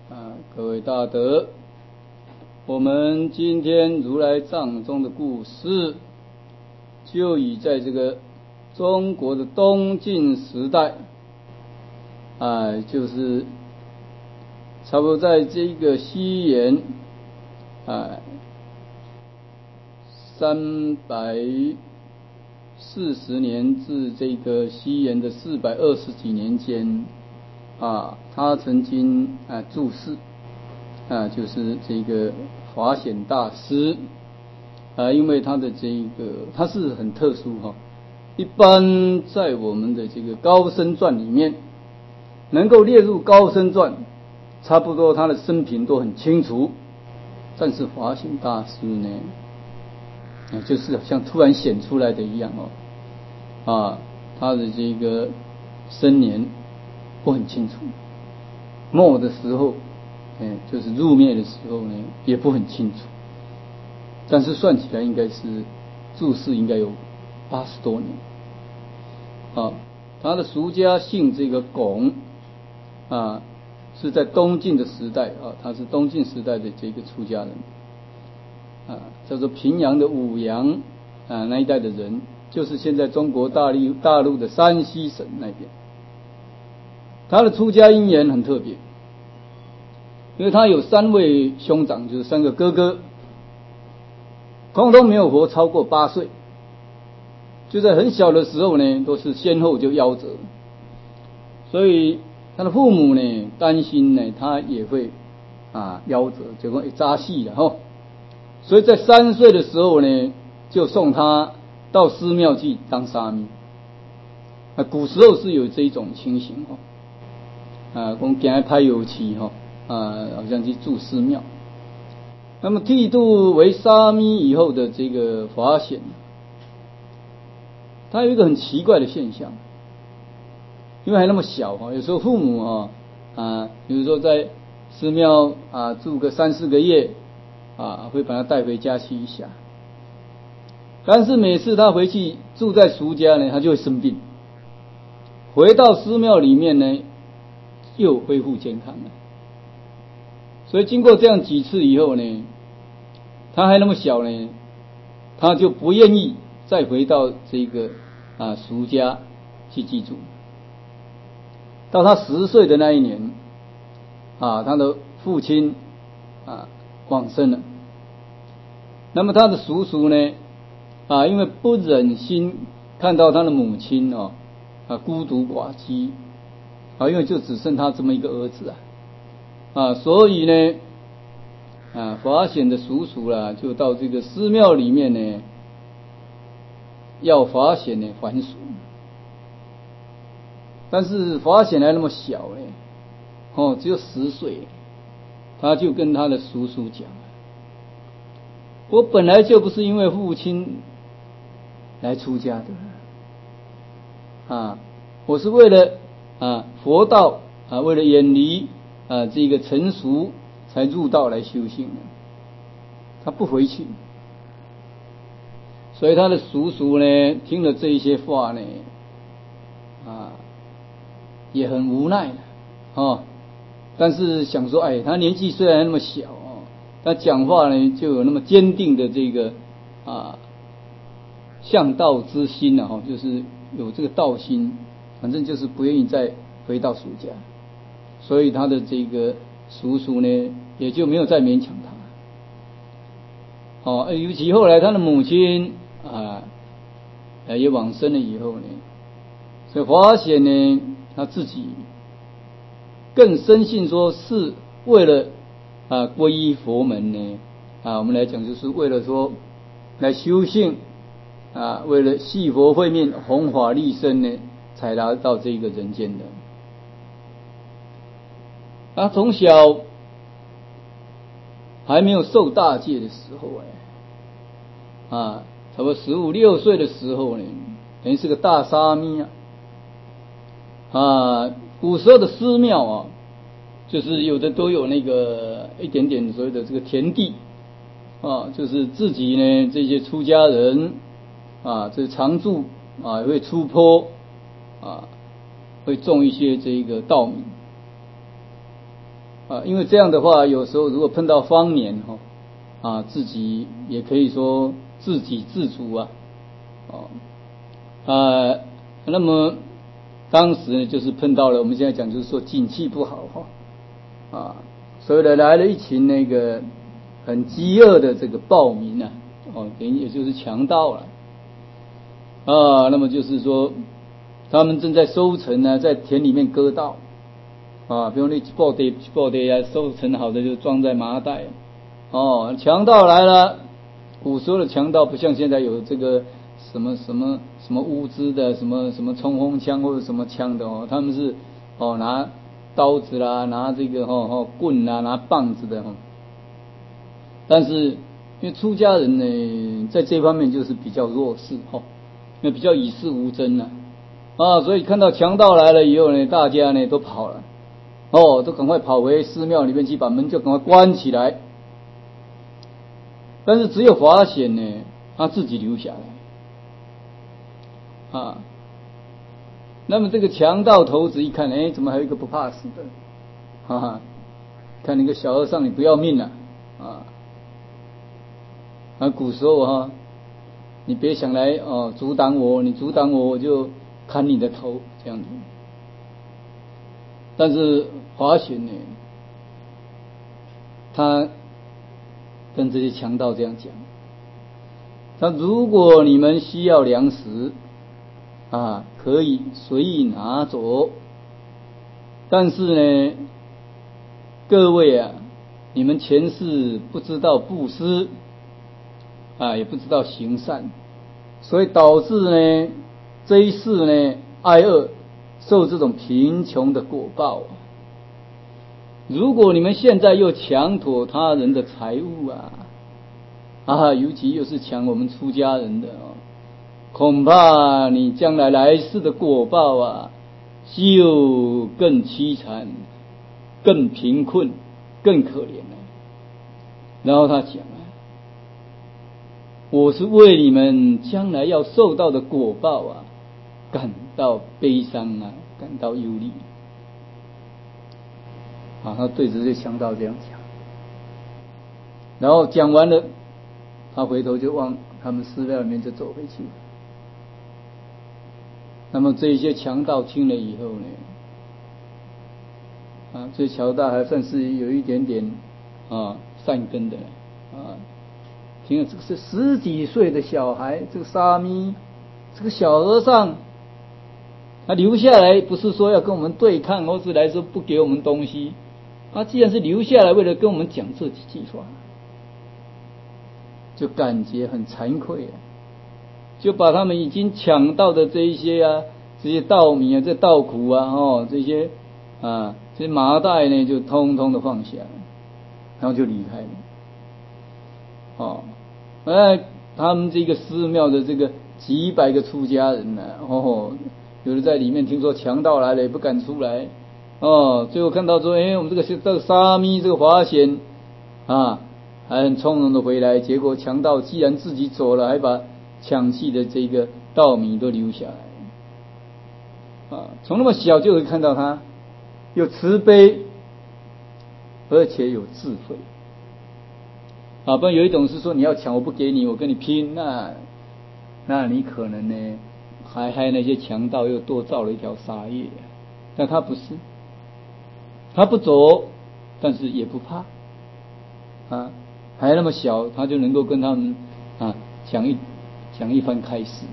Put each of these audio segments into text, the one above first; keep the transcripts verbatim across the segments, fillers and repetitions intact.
啊，各位大德，我们今天如来藏中的故事，就以在这个中国的东晋时代，啊，就是差不多在这个西元啊三百四十年至这个西元的四百二十几年间，啊，他曾经啊注释啊，就是这个法显大师啊，因为他的这个他是很特殊哈、哦，一般在我们的这个高僧传里面，能够列入高僧传，差不多他的生平都很清楚，但是法显大师呢，啊，就是好像突然显出来的一样哦，啊，他的这个生年不很清楚，末的时候，哎，就是入灭的时候呢，也不很清楚，但是算起来应该是注释应该有八十多年。啊，他的俗家姓这个龚，啊，是在东晋的时代啊，他是东晋时代的这个出家人，啊，叫做平阳的武阳啊那一带的人，就是现在中国大陆大陆的山西省那边。他的出家因缘很特别，因为他有三位兄长，就是三个哥哥，通通没有活超过八岁，就在很小的时候呢，都是先后就夭折，所以他的父母呢担心呢他也会啊夭折，结果一扎戏了哈，所以在三岁的时候呢，就送他到寺庙去当沙弥。啊，古时候是有这种情形哈。啊，讲行拍油漆哈，啊，好像去住寺庙。那么剃度为沙弥以后的这个法显，他有一个很奇怪的现象，因为还那么小哈，有时候父母哈啊，比如说在寺庙啊住个三四个月啊，会把他带回家去一下。但是每次他回去住在俗家呢，他就会生病，回到寺庙里面呢，又恢复健康了。所以经过这样几次以后呢，他还那么小呢，他就不愿意再回到这个啊俗家去居住。到他十岁的那一年，啊，他的父亲啊往生了。那么他的叔叔呢，啊，因为不忍心看到他的母亲哦啊孤独寡居，啊，因为就只剩他这么一个儿子啊。啊，所以呢，啊，法显的叔叔啦，就到这个寺庙里面呢，要法显呢还俗。但是法显还那么小呢，哦，只有十岁，他就跟他的叔叔讲：我本来就不是因为父亲来出家的，啊，我是为了啊佛道啊，为了远离啊这个尘俗，才入道来修行的。他不回去，所以他的叔叔呢，听了这一些话呢，啊，也很无奈哦。但是想说，哎，他年纪虽然那么小哦，他讲话呢就有那么坚定的这个啊向道之心啊，就是有这个道心，反正就是不愿意再回到俗家，所以他的这个叔叔呢，也就没有再勉强他。哦，尤其后来他的母亲啊，也往生了以后呢，所以法显呢，他自己更深信说是为了啊皈依佛门呢，啊，我们来讲就是为了说来修行啊，为了系佛慧命、弘法利生呢，才来到这个人间的。他从小还没有受大戒的时候哎，啊，差不多十五六岁的时候呢，等于是个大沙弥啊。啊，古时候的寺庙啊，就是有的都有那个一点点所谓的这个田地啊，就是自己呢这些出家人啊，这常住啊会出坡啊，会种一些这个稻米。 啊，因为这样的话，有时候如果碰到荒年哈，啊，自己也可以说自给自足啊，哦，啊，那么当时呢，就是碰到了我们现在讲就是说景气不好哈，啊，所以呢来了一群那个很饥饿的这个暴民啊，哦，等于也就是强盗了，啊，那么就是说他们正在收成呢，在田里面割稻。啊，比如你报地报地啊，收成好的就装在麻袋。哦，强盗来了，古时候的强盗不像现在有这个什么什么什么乌兹的，什么什么冲锋枪或者什么枪的哦，他们是哦拿刀子啦，拿这个哦哦棍啦，拿棒子的哦。但是因为出家人呢，在这方面就是比较弱势哦，因为比较与世无争啊，啊，所以看到强盗来了以后呢，大家呢都跑了。哦，都赶快跑回寺庙里面去，把门就赶快关起来。但是只有法显呢，他自己留下来啊。那么这个强盗头子一看，哎，怎么还有一个不怕死的？哈哈，看那个小和尚，你不要命了啊！啊，古时候哈，你别想来哦阻挡我，你阻挡我，我就砍你的头这样子。但是法显呢，他跟这些强盗这样讲：他如果你们需要粮食啊，可以随意拿走，但是呢，各位啊，你们前世不知道布施啊，也不知道行善，所以导致呢这一世呢挨饿，受这种贫穷的果报。如果你们现在又抢夺他人的财物啊，啊，尤其又是抢我们出家人的哦，恐怕你将来来世的果报啊，就更凄惨、更贫困、更可怜了。然后他讲啊，我是为你们将来要受到的果报啊，感到悲伤啊，感到忧虑。啊，他对着这些强盗这样讲，然后讲完了，他回头就往他们寺庙里面就走回去。那么这些强盗听了以后呢，啊，这些强盗还算是有一点点啊善根的啊，听了这个是十几岁的小孩，这个沙弥，这个小和尚，他留下来不是说要跟我们对抗，或是来说不给我们东西。他既然是留下来为了跟我们讲这几句话，就感觉很惭愧啊，就把他们已经抢到的这一些啊，这些稻米啊，这稻谷啊，哦，这些啊，这些麻袋呢，就通通的放下，然后就离开了。哦，哎，他们这个寺庙的这个几百个出家人呢、啊，哦，有的在里面听说强盗来了也不敢出来。哦，最后看到说，哎，我们这个这个沙弥这个法显啊，还很从容的回来，结果强盗既然自己走了，还把抢去的这个稻米都留下来。啊，从那么小就会看到他有慈悲，而且有智慧。啊，不然有一种是说你要抢我不给你，我跟你拼，那那你可能呢还害那些强盗又多造了一条杀业。但他不是。他不走，但是也不怕，啊，还那么小，他就能够跟他们啊讲一讲一番开示，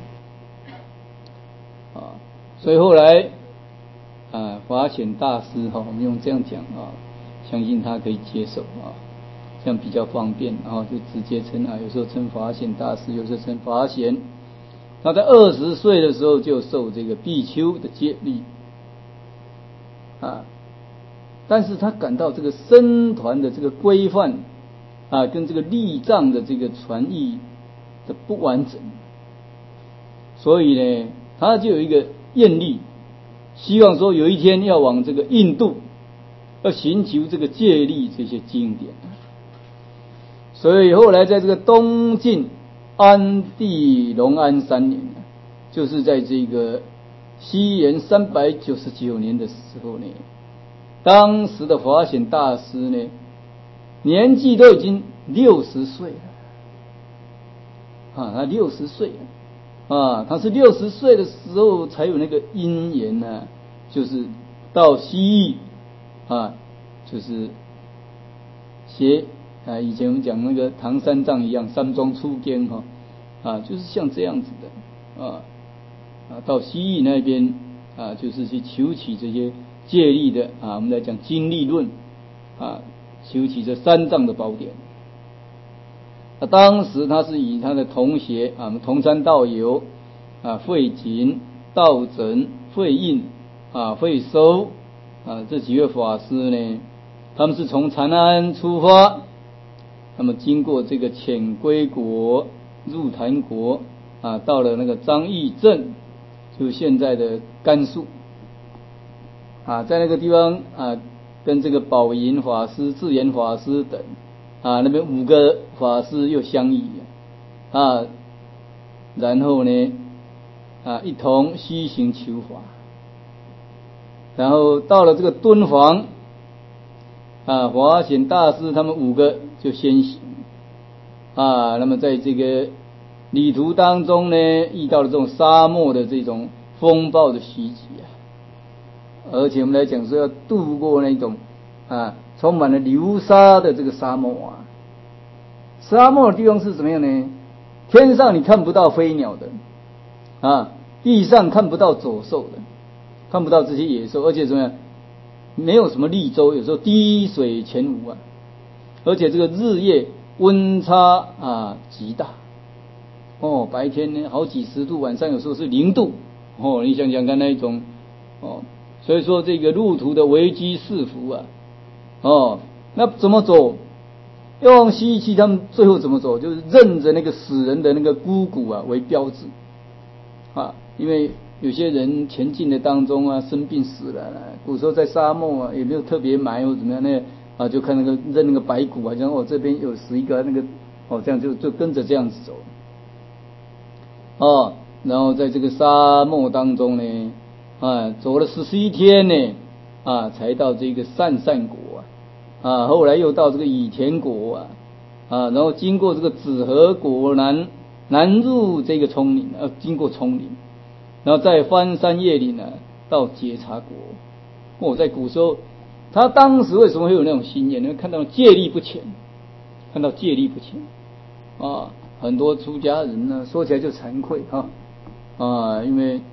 啊，所以后来啊法显大师哈、哦，我们用这样讲啊，相信他可以接受啊，这样比较方便啊，就直接称啊，有时候称法显大师，有时候称法显。他在二十岁的时候就受这个比丘的戒律，啊。但是他感到这个僧团的这个规范啊，跟这个立藏的这个传译的不完整，所以呢，他就有一个愿力，希望说有一天要往这个印度，要寻求这个戒律这些经典。所以后来在这个东晋安帝隆安三年，就是在这个西元三百九十九年的时候呢。 当时的法显大师呢，年纪都已经六十岁了啊，他六十岁了啊，他是六十岁的时候才有那个因缘呢、啊，就是到西域啊，就是学啊，以前我们讲那个唐三藏一样，三庄出家哈啊，就是像这样子的啊啊，到西域那边啊，就是去求取这些戒律的啊，我们来讲经律论啊，求取这三藏的宝典。啊，当时他是以他的同学啊，同参道友啊，慧景、道真、慧印啊、慧收啊这几位法师呢，他们是从长安出发，那么经过这个遣归国、入潭国啊，到了那个张义镇，就现在的甘肃啊，在那个地方啊，跟这个宝云法师、智严法师等啊，那边五个法师又相遇啊，然后呢啊，一同西行求法，然后到了这个敦煌啊，法显大师他们五个就先行啊，那么在这个旅途当中呢，遇到了这种沙漠的这种风暴的袭击啊，而且我们来讲说要渡过那种啊充满了流沙的这个沙漠啊，沙漠的地方是怎么样呢？天上你看不到飞鸟的啊，地上看不到走兽的，看不到这些野兽，而且怎么样？没有什么绿洲，有时候滴水全无啊，而且这个日夜温差啊极大哦，白天呢好几十度，晚上有时候是零度哦，你想想看那一种哦，所以说这个路途的危机四伏啊哦，那怎么走？用西域他们最后怎么走？就是认着那个死人的那个枯骨啊为标志啊，因为有些人前进的当中啊，生病死了，古时候在沙漠啊，也没有特别埋或怎么样，那啊就看那个认那个白骨啊，像哦这边有死一个那个哦，这样就就跟着这样子走哦，然后在这个沙漠当中呢，啊走了十一天呢，啊才到这个鄯善国啊，啊后来又到这个乙田国啊，啊然后经过这个紫河国南南入这个丛林，呃经过丛林。然后再翻山越岭呢，到觉察国。哦，在古时候，他当时为什么会有那种心眼？因为看到戒律不浅，看到戒律不浅啊，很多出家人呢，说起来就惭愧哈啊，因为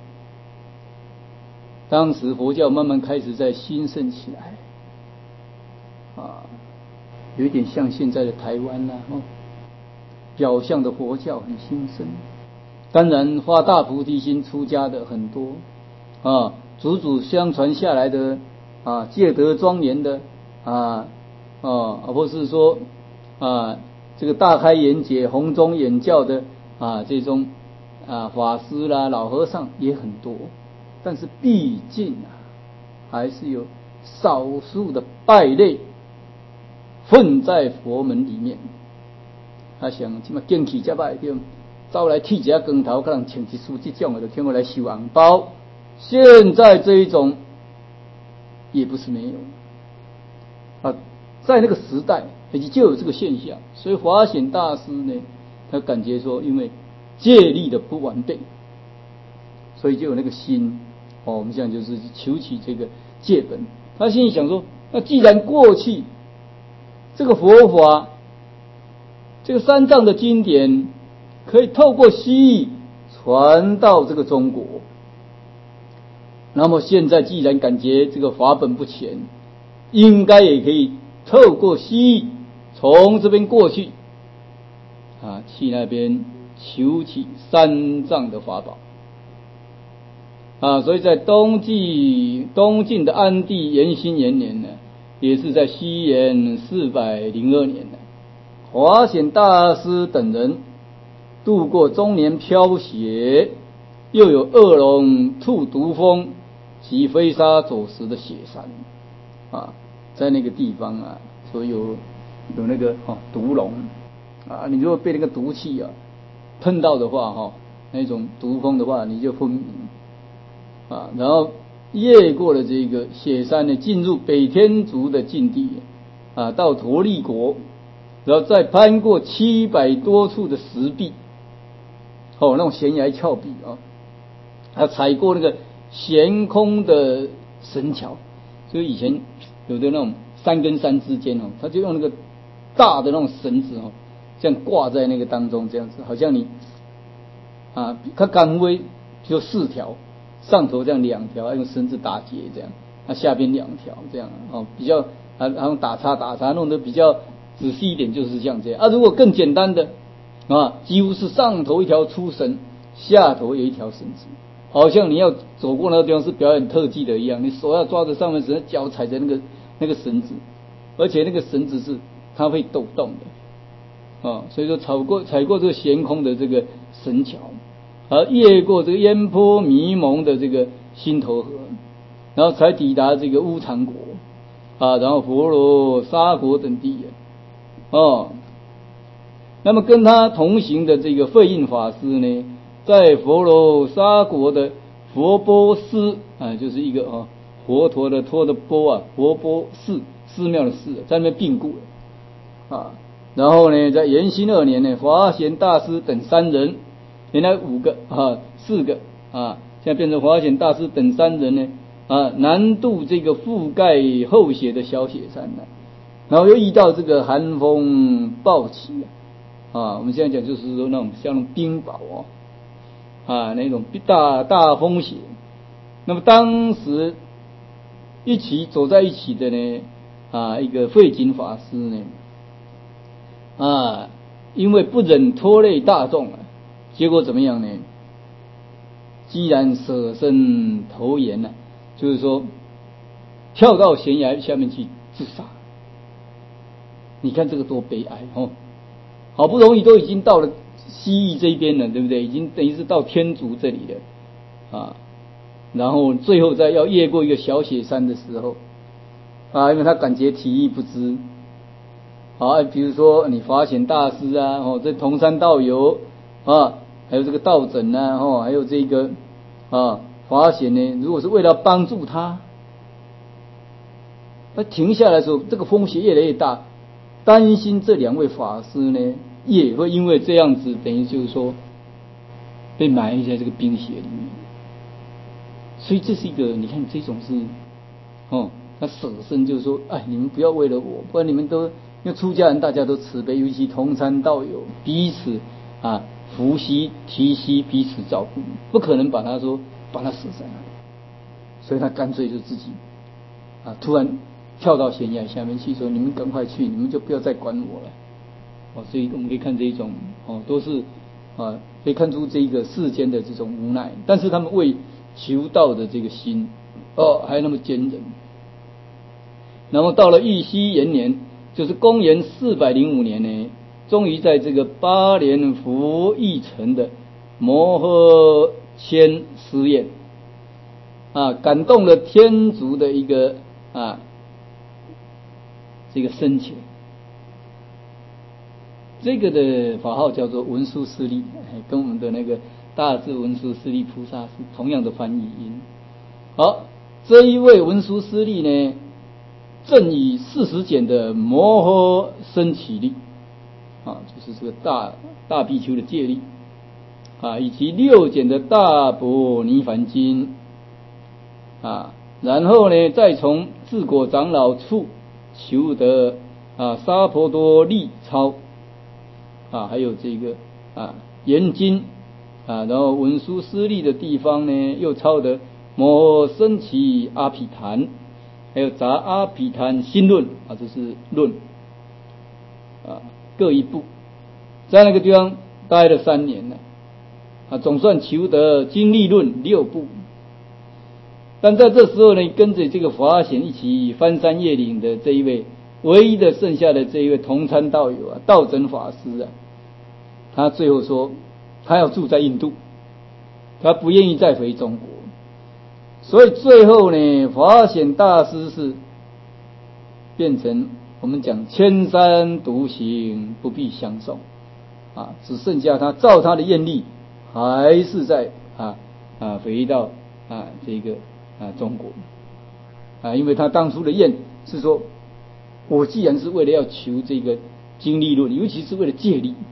当时佛教慢慢开始在兴盛起来啊，有一点像现在的台湾啦、啊、哦，表象的佛教很兴盛。当然发大菩提心出家的很多啊，祖祖相传下来的啊，戒德庄严的啊啊，或是说啊，这个大开眼界、弘宗演教的啊，这种啊法师啦、老和尚也很多，但是毕竟啊，还是有少数的败类混在佛门里面。他想怎么建起这败对？招来剃家光头，可能请一书这种的，就听过来收红包。现在这一种也不是没有啊，在那个时代以及就有这个现象，所以法显大师呢，他感觉说，因为戒律的不完备，所以就有那个心哦，我们现在就是求取这个戒本。他心里想说，那既然过去这个佛法，这个三藏的经典可以透过西域传到这个中国，那么现在既然感觉这个法本不全，应该也可以透过西域从这边过去啊，去那边求取三藏的法宝啊，所以在东晋东晋的安帝元兴元年呢，也是在西元四百零二年呢，法显大师等人度过终年飘雪，又有恶龙吐毒蜂及飞沙走石的雪山啊，在那个地方啊，所以有有那个哦毒龙啊，你如果被那个毒气啊喷到的话哈、哦，那种毒蜂的话你就昏迷啊，然后越过了这个雪山呢，进入北天竺的境地啊，到陀利国，然后再攀过七百多处的石壁，哦，那种悬崖峭壁啊，还踩过那个悬空的绳桥，所以以前有的那种山跟山之间哦，他就用那个大的那种绳子哦，这样挂在那个当中，这样子，好像你啊，它岗位就四条。上头这样两条，用绳子打结这样，那、啊、下边两条这样哦，比较啊，然后打叉打叉弄得比较仔细一点，就是像这样啊。如果更简单的啊，几乎是上头一条粗绳，下头有一条绳子，好像你要走过那个地方是表演特技的一样，你手要抓着上面绳，脚踩着那个那个绳子，而且那个绳子是它会抖动的啊，所以说踩过踩过这个悬空的这个绳桥。而越过这个烟波迷蒙的这个心头河，然后才抵达这个乌常国啊，然后佛罗沙国等地哦。那么跟他同行的这个慧印法师呢，在佛罗沙国的佛波寺啊，就是一个啊佛陀的陀的波啊，佛波寺寺庙的寺，在那边病故了啊。然后呢，在延兴二年呢，华贤大师等三人。原来五个啊，四个啊，现在变成华显大师等三人呢啊，南渡这个覆盖厚雪的小雪山了，然后又遇到这个寒风暴起啊，我们现在讲就是说那种像冰雹哦啊那种大大风雪。那么当时一起走在一起的呢啊，一个慧景法师呢啊，因为不忍拖累大众啊。结果怎么样呢？既然舍身投岩了，就是说跳到悬崖下面去自杀。你看这个多悲哀哦！好不容易都已经到了西域这一边了，对不对？已经等于是到天竺这里了啊。然后最后再要越过一个小雪山的时候啊，因为他感觉体力不支。好，比如说你法显大师啊，哦，这同山道友啊。还有这个道诊啊，哦，还有这个啊法显呢，如果是为了帮助他，那停下来的时候，这个风险越来越大，担心这两位法师呢也会因为这样子，等于就是说被埋在这个冰雪里面。所以这是一个，你看这种是哦，他舍身就是说，哎，你们不要为了我，不然你们都因为出家人大家都慈悲，尤其同参道友彼此啊。扶膝提膝，彼此照顾，不可能把他说把他死在那里，所以他干脆就自己啊，突然跳到悬崖下面去，说：“你们赶快去，你们就不要再管我了。”哦，所以我们可以看这一种哦，都是啊，可以看出这个世间的这种无奈，但是他们为求道的这个心哦，还那么坚韧。然后到了义熙元年，就是公元四百零五年呢。终于在这个八年服役城的摩诃谦寺院啊，感动了天竺的一个啊这个深切。这个的法号叫做文殊师利，跟我们的那个大智文殊师利菩萨是同样的翻译音。好，这一位文殊师利呢，正以四十减的摩诃僧祇力。啊，就是这个大大比丘的戒律啊，以及六简的大般涅槃经啊，然后呢，再从治国长老处求得啊沙婆多利抄啊，还有这个啊严经啊，然后文殊师利的地方呢，又抄得摩诃僧祇阿毗昙，还有杂阿毗昙心论啊，这是论啊。各一部，在那个地方待了三年了，啊，总算求得经历论六部。但在这时候呢，跟着这个法显一起翻山越岭的这一位唯一的剩下的这一位同参道友啊，道真法师啊，他最后说他要住在印度，他不愿意再回中国，所以最后呢，法显大师是变成我们讲千山独行，不必相送啊，只剩下他照他的愿力，还是在啊啊回到啊这个啊中国啊，因为他当初的愿是说，我既然是为了要求这个经历论，尤其是为了戒律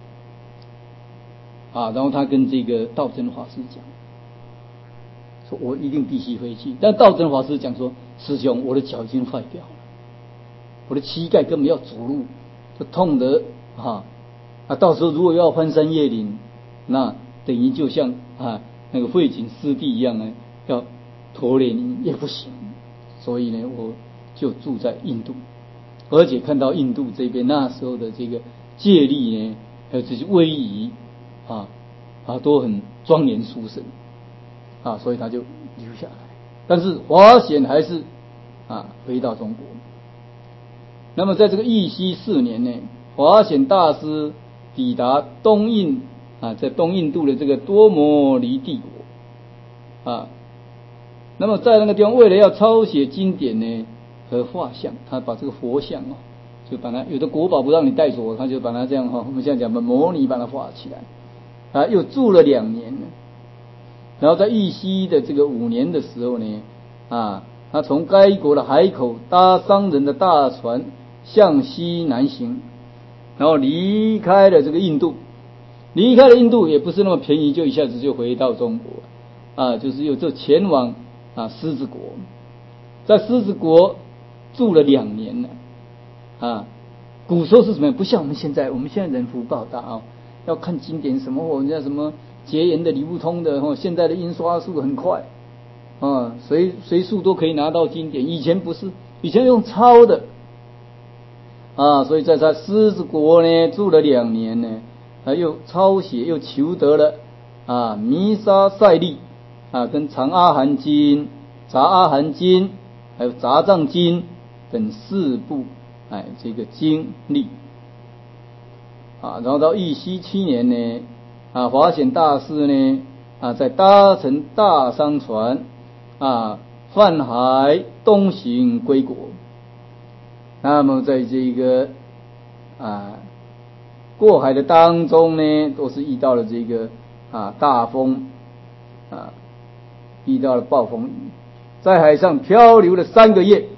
啊，然后他跟这个道真法师讲，说我一定必须回去。但道真法师讲说，师兄，我的脚已经坏掉了，我的膝盖根本要走路就痛得啊啊，到时候如果要翻山越岭，那等于就像啊那个慧景师弟一样呢，要驼铃也不行。所以呢，我就住在印度，而且看到印度这边那时候的这个戒律呢，还有这些威仪啊啊都很庄严殊胜啊，所以他就留下来。但是华显还是啊回到中国。那么在这个义熙四年呢，华显大师抵达东印啊，在东印度的这个多摩尼帝国啊。那么在那个地方，为了要抄写经典呢和画像，他把这个佛像哦，就把它有的国宝不让你带走，他就把它这样哈，我们现在讲的模拟把它画起来啊，又住了两年了。然后在义熙的这个五年的时候呢，啊，他从该国的海口搭商人的大船向西南行，然后离开了这个印度，离开了印度也不是那么便宜，就一下子就回到中国啊，就是又就前往啊狮子国，在狮子国住了两年了啊。古时候是什么样？不像我们现在，我们现在人福报大啊，要看经典什么，人家什么结缘的理不通的哦，现在的印刷速很快啊，随随速都可以拿到经典。以前不是，以前用抄的啊，所以在他狮子国呢住了两年呢，他又抄写又求得了啊弥沙赛利啊跟长阿含经、杂阿含经还有杂藏经等四部哎这个经历啊，然后到义熙七年呢啊华显大师呢啊在搭乘大商船啊泛海东行归国。那么在这个啊过海的当中呢，都是遇到了这个啊大风啊，遇到了暴风雨，在海上漂流了三个月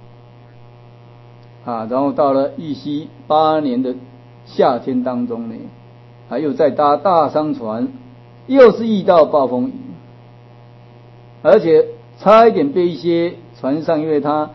啊，然后到了义熙八年的夏天当中呢，还有再搭大商船，又是遇到暴风雨，而且差一点被一些船上，因为他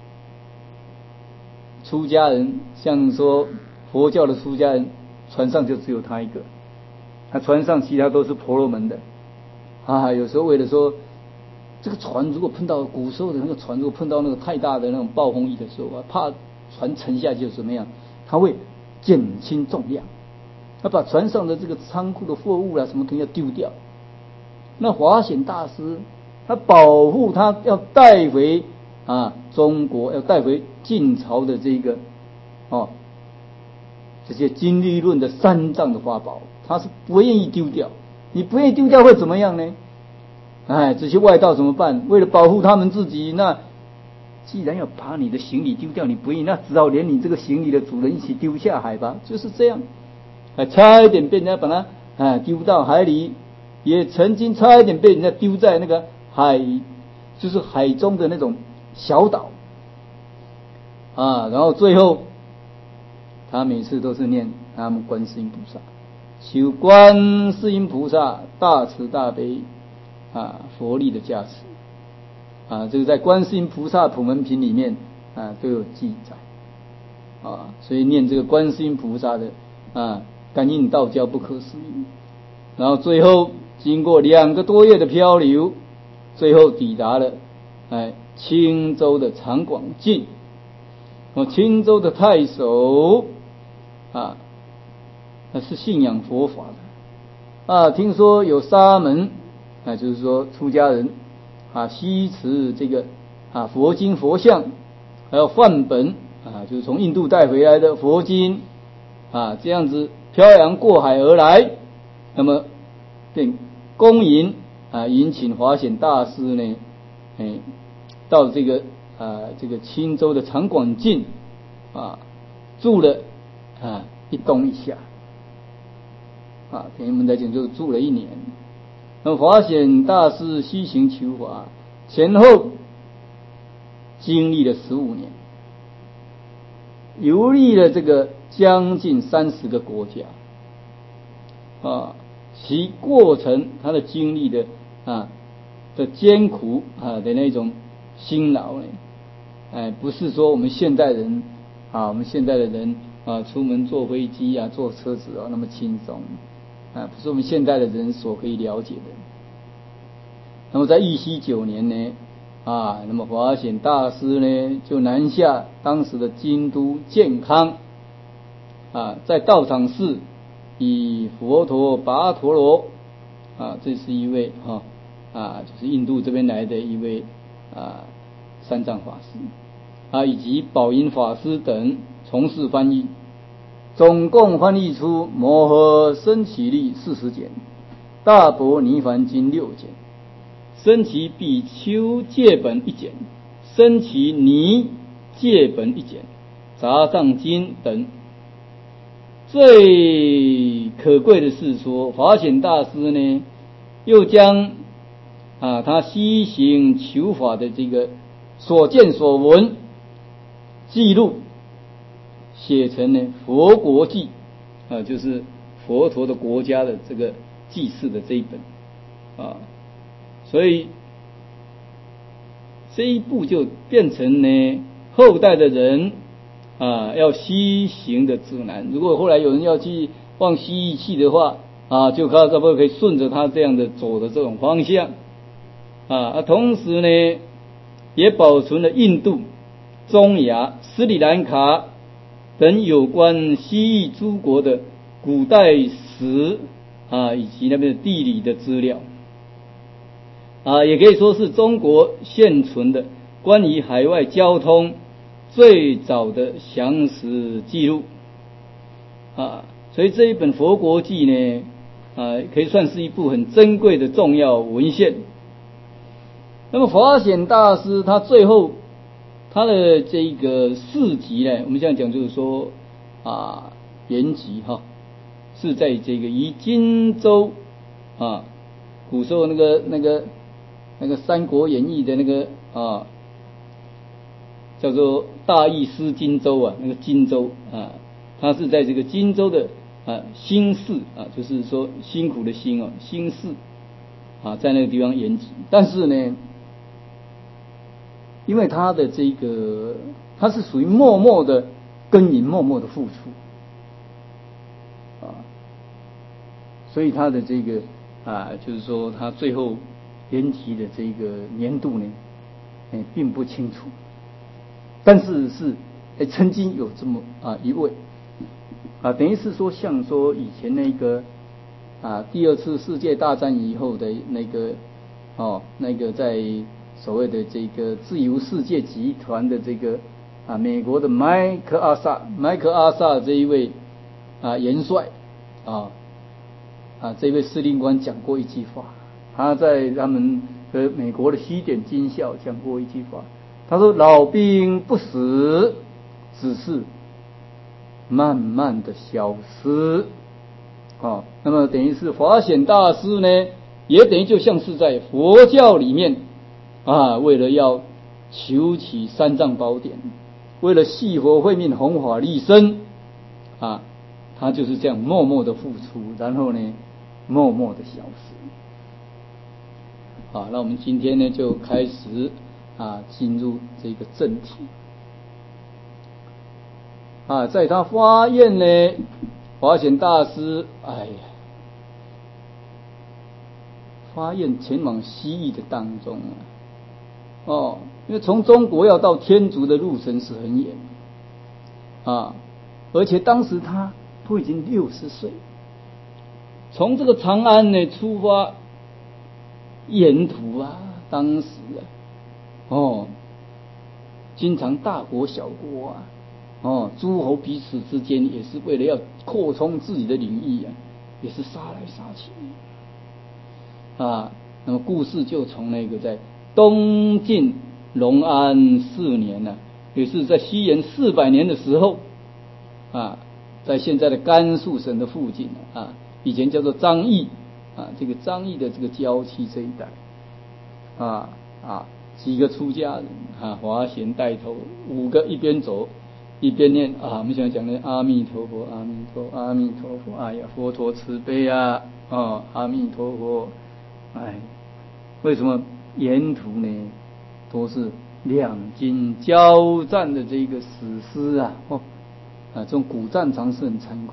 出家人，像说佛教的出家人，船上就只有他一个，他船上其他都是婆罗门的啊。有时候为了说这个船如果碰到古时候的那个船，如果碰到那个太大的那种暴风雨的时候啊，怕船沉下去就怎么样，他会减轻重量，他把船上的这个仓库的货物啦什么东西要丢掉。那华显大师他保护他要带回啊中国，要带回晋朝的这个哦这些经律论的三藏的法宝，他是不愿意丢掉。你不愿意丢掉会怎么样呢？哎，这些外道怎么办？为了保护他们自己，那既然要把你的行李丢掉，你不愿意，那只好连你这个行李的主人一起丢下海吧，就是这样。哎，差一点被人家把它哎丢到海里，也曾经差一点被人家丢在那个海，就是海中的那种小岛啊。然后最后，他每次都是念南无观世音菩萨，求观世音菩萨大慈大悲啊，佛力的加持啊，这个在观世音菩萨普门品里面啊都有记载啊，所以念这个观世音菩萨的啊感应道交不可思议。然后最后经过两个多月的漂流，最后抵达了哎青州的长广境。哦，青州的太守啊，他是信仰佛法的啊，听说有沙门啊，就是说出家人啊，吸持这个啊佛经佛像，还有梵本啊，就是从印度带回来的佛经啊，这样子漂洋过海而来，那么便恭迎啊，迎请华显大师呢，哎，到这个啊这个青州的长广境啊住了啊一冬一夏啊，等于我们来讲就是住了一年。那么华显大师西行求法， 前后经历了十五年，游历了这个将近三十个国家啊，其过程他的经历的啊的艰苦啊的那种辛劳呢，哎，不是说我们现代人啊，我们现代的人啊，出门坐飞机啊，坐车子啊那么轻松啊，不是我们现代的人所可以了解的。那么在义熙九年呢，啊，那么法显大师呢就南下当时的京都建康，啊，在道场寺以佛陀跋陀罗，啊，这是一位哈啊，就是印度这边来的一位啊三藏法师，啊，以及宝音法师等从事翻译，总共翻译出《摩诃僧祇力》四十卷，《大般涅槃经》六卷，僧祇比丘戒本一卷，僧祇尼戒本一卷，杂藏经等。最可贵的是说，法显大师呢，又将啊他西行求法的这个所见所闻记录，写成呢佛国记啊，就是佛陀的国家的这个记事的这一本啊，所以这一部就变成呢后代的人啊要西行的指南。如果后来有人要去往西域去的话啊，就看差不多可以顺着他这样的走的这种方向啊。同时呢，也保存了印度、中亚、斯里兰卡等有关西域诸国的古代史啊，以及那边的地理的资料啊，也可以说是中国现存的关于海外交通最早的详实记录啊。所以这一本《佛国记》呢，啊，可以算是一部很珍贵的重要文献。那么法显大师他最后他的这个事迹呢，我们这样讲就是说啊，原籍哈是在这个于荆州啊，古时候那个那个那个《三国演义》的那个啊，叫做大义失荆州啊，那个荆州啊，他是在这个荆州的啊辛氏啊，就是说辛苦的辛哦，辛氏啊，在那个地方延吉。但是呢，因为他的这个他是属于默默的耕耘，默默的付出啊，所以他的这个啊，就是说他最后延吉的这个年度呢，哎，并不清楚。但是是哎，曾经有这么啊一位啊，等于是说像说以前那个啊第二次世界大战以后的那个哦那个在所谓的这个自由世界集团的这个啊美国的麦克阿萨麦克阿萨这一位啊元帅啊啊这位司令官讲过一句话，他在他们和美国的西点军校讲过一句话。他说：“老兵不死，只是慢慢的消失。”啊，那么等于是法显大师呢，也等于就像是在佛教里面啊，为了要求取三藏宝典，为了系佛慧命、弘法利生啊，他就是这样默默的付出，然后呢，默默的消失。好，那我们今天呢，就开始。啊，进入这个正题啊，在他发愿呢，法显大师，哎呀，发愿前往西域的当中啊，哦，因为从中国要到天竺的路程是很远啊，而且当时他都已经六十岁，从这个长安呢出发，沿途啊，当时啊。哦，经常大国小国啊，哦，诸侯彼此之间也是为了要扩充自己的领域啊，也是杀来杀去啊。那么故事就从那个在东晋隆安四年呢、啊，也是在西元四百年的时候啊，在现在的甘肃省的附近啊，以前叫做张掖啊，这个张掖的这个郊区这一带啊啊。 几个出家人啊，华贤带头，五个一边走一边念啊，我们想讲的阿弥陀佛，阿弥陀佛，阿弥陀佛，哎呀，佛陀慈悲啊，哦，阿弥陀佛，哎，为什么沿途呢都是两军交战的这个史诗啊？哦，啊，这种古战场是很残酷。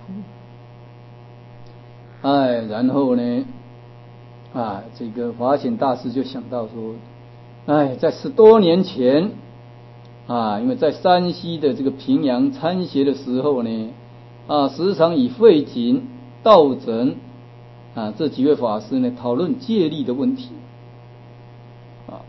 哎，然后呢，啊，这个华显大师就想到说，哎，在十多年前。啊，因为在山西的这个平阳参学的时候呢，啊，时常以慧景、道整啊这几位法师呢讨论戒律的问题。啊，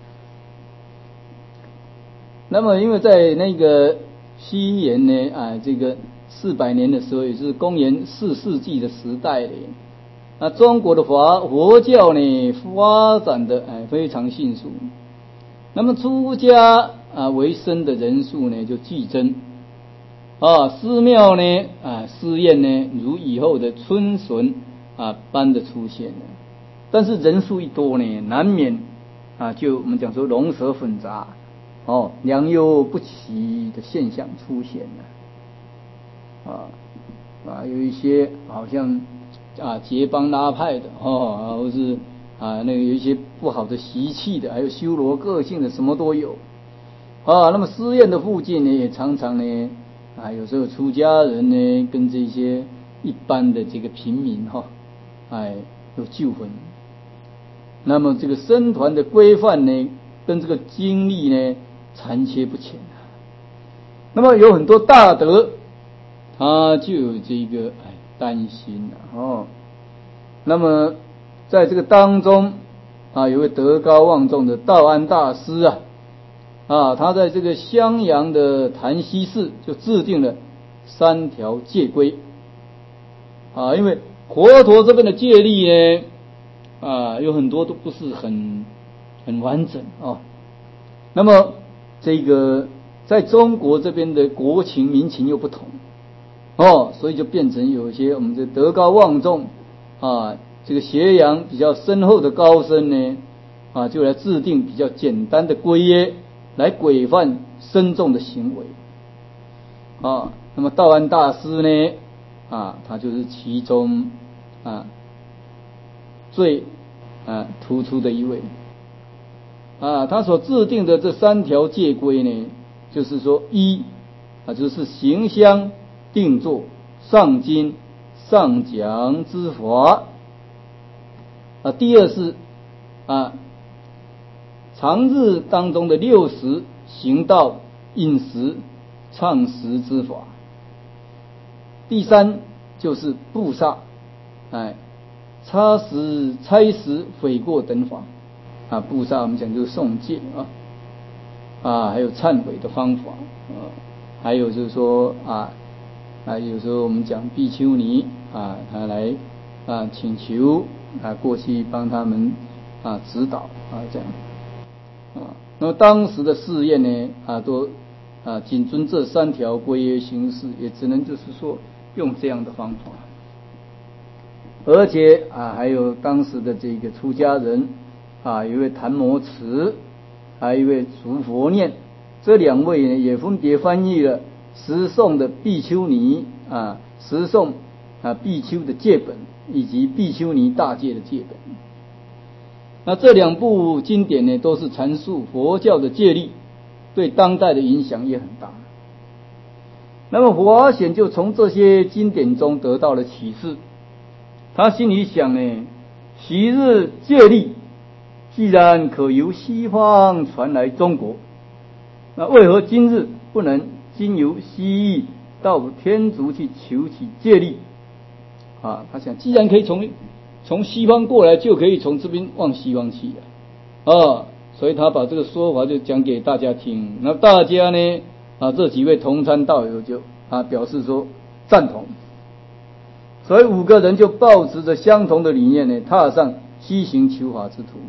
那么因为在那个西元呢，啊，这个四百年的时候，也就是公元四世纪的时代呢，那中国的佛佛教呢发展的哎非常迅速，那么出家啊为生的人数呢就剧增，啊寺庙呢啊寺院呢如以后的春笋啊般的出现了，但是人数一多呢，难免啊就我们讲说龙蛇混杂，哦良莠不齐的现象出现了，啊啊有一些好像啊结帮拉派的哦，或是啊那个有一些不好的习气的，还有修罗个性的，什么都有。啊，那么寺院的附近呢，也常常呢，啊，有时候出家人呢，跟这些一般的这个平民哈，哎，有纠纷。那么这个僧团的规范呢，跟这个经历呢，残缺不全。那么有很多大德，他就有这个哎担心了哦。那么在这个当中啊，有位德高望重的道安大师啊。啊，他在这个襄阳的潭溪寺就制定了三条戒规啊，因为佛陀这边的戒律呢，啊，有很多都不是很很完整啊。那么这个在中国这边的国情民情又不同哦，所以就变成有一些我们这德高望重啊，这个学养比较深厚的高僧呢，啊，就来制定比较简单的规约。来规范僧众的行为啊，那么道安大师呢啊，他就是其中啊最啊突出的一位啊，他所制定的这三条戒规呢，就是说一啊就是行香定坐上经上讲之法啊，第二是啊。常日当中的六时行道饮食唱食之法，第三就是布萨，哎，擦食差食悔过等法啊，布萨我们讲就是诵戒啊，啊还有忏悔的方法啊，还有就是说啊啊有时候我们讲比丘尼啊，他来啊请求啊过去帮他们啊指导啊这样。啊，那么当时的寺院呢，啊，都啊谨遵这三条规约行事，也只能就是说用这样的方法。而且啊，还有当时的这个出家人啊，有一位昙摩慈，还有一位竺佛念，这两位呢，也分别翻译了十诵的比丘尼啊，十诵啊比丘的戒本，以及比丘尼大戒的戒本。那这两部经典呢，都是阐述佛教的戒律，对当代的影响也很大。那么华显就从这些经典中得到了启示，他心里想呢，昔日戒律既然可由西方传来中国，那为何今日不能经由西域到天竺去求取戒律啊？他想，既然可以从从西方过来，就可以从这边往西方去了啊，所以他把这个说法就讲给大家听。那大家呢啊，这几位同参道友就啊表示说赞同，所以五个人就抱持着相同的理念呢，踏上西行求法之途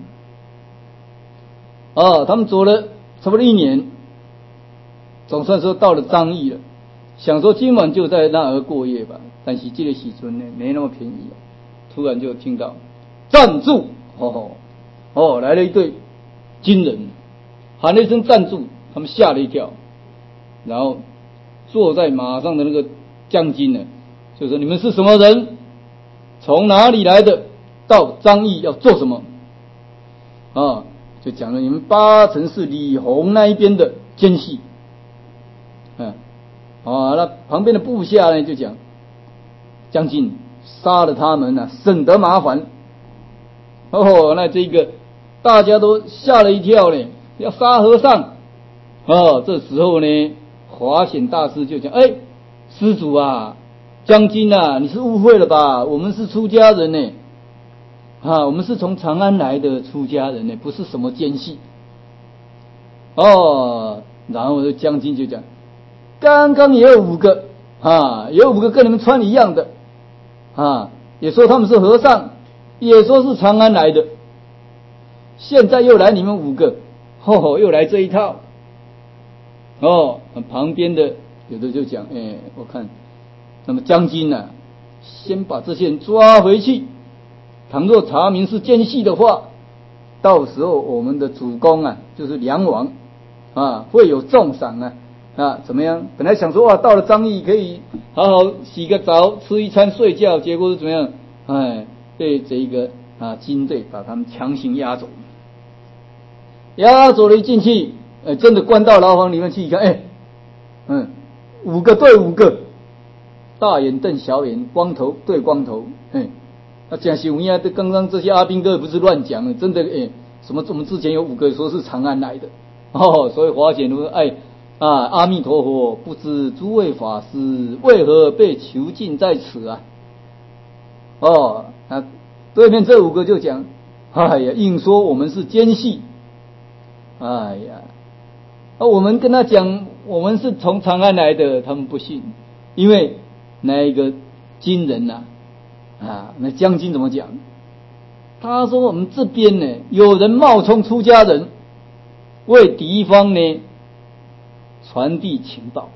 啊。他们走了差不多一年，总算说到了张掖了，想说今晚就在那儿过夜吧，但是这个时阵呢没那么便宜啊。突然就听到站住，哦哦，来了一对军人喊了一声站住，他们吓了一跳，然后坐在马上的那个将军呢，就说你们是什么人，从哪里来的，到张掖要做什么啊？就讲了你们八成是李弘那一边的奸细，嗯，啊，那旁边的部下呢就讲，将军杀了他们啊，省得麻烦。哦，那这个大家都吓了一跳呢，要杀和尚。哦，这时候呢，华显大师就讲，哎，施主啊，将军啊，你是误会了吧？我们是出家人呢，啊，我们是从长安来的出家人呢，不是什么奸细。哦，然后这将军就讲，刚刚也有五个啊，也有五个跟你们穿一样的啊，也说他们是和尚，也说是长安来的，现在又来你们五个，哦，又来这一套。哦，旁边的有的就讲，哎，我看，那么将军啊，先把这些人抓回去，倘若查明是奸细的话，到时候我们的主公啊，就是梁王啊，会有重赏啊。啊，怎么样？本来想说哇，到了张掖可以好好洗个澡，吃一餐，睡觉，结果是怎么样？哎，被这一个啊军队把他们强行押走，押走了一进去，呃，真的关到牢房里面去一看，哎，嗯，五个对五个，大眼瞪小眼，光头对光头，哎，那讲是有呀，刚刚这些阿兵哥不是乱讲的，真的哎，什么我们之前有五个说是长安来的，哦，所以华显说，哎。啊，阿弥陀佛，不知诸位法师为何被囚禁在此啊？哦，那对面这五个就讲，哎呀，硬说我们是奸细，哎呀，啊，我们跟他讲我们是从长安来的，他们不信，因为那一个军人呐、啊，啊，那将军怎么讲？他说我们这边呢，有人冒充出家人，为敌方呢。传递情报